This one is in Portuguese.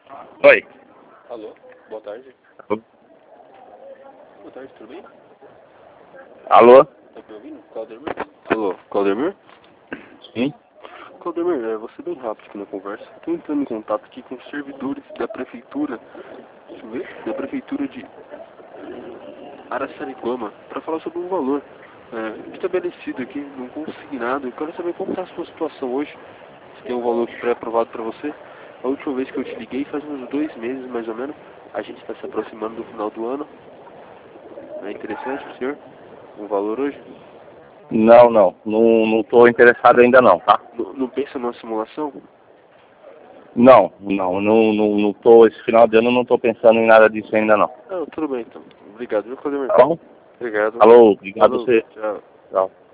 Oi. Alô, boa tarde. Alô? Boa tarde, tudo bem? Alô? Tá me ouvindo? Claudemir? Alô, Claudemir? Sim? Claudemir, vou ser bem rápido aqui na conversa. Estou entrando em contato aqui com os servidores da prefeitura, deixa eu ver, da prefeitura de Araçariguama, para falar sobre um valor estabelecido aqui, num consignado. Eu quero saber como está a sua situação hoje. Se tem um valor aqui pré-aprovado para você. A última vez que eu te liguei faz uns 2 meses, mais ou menos. A gente está se aproximando do final do ano. É interessante pro senhor? Um valor hoje? Não, não. Não estou interessado ainda não, tá? Não pensa numa simulação? Não tô, esse final de ano eu não estou pensando em nada disso ainda não. Ah, tudo bem então. Obrigado, viu, Claudemir? Tá bom? Obrigado. Alô, obrigado a Falou, você. tchau. Tchau.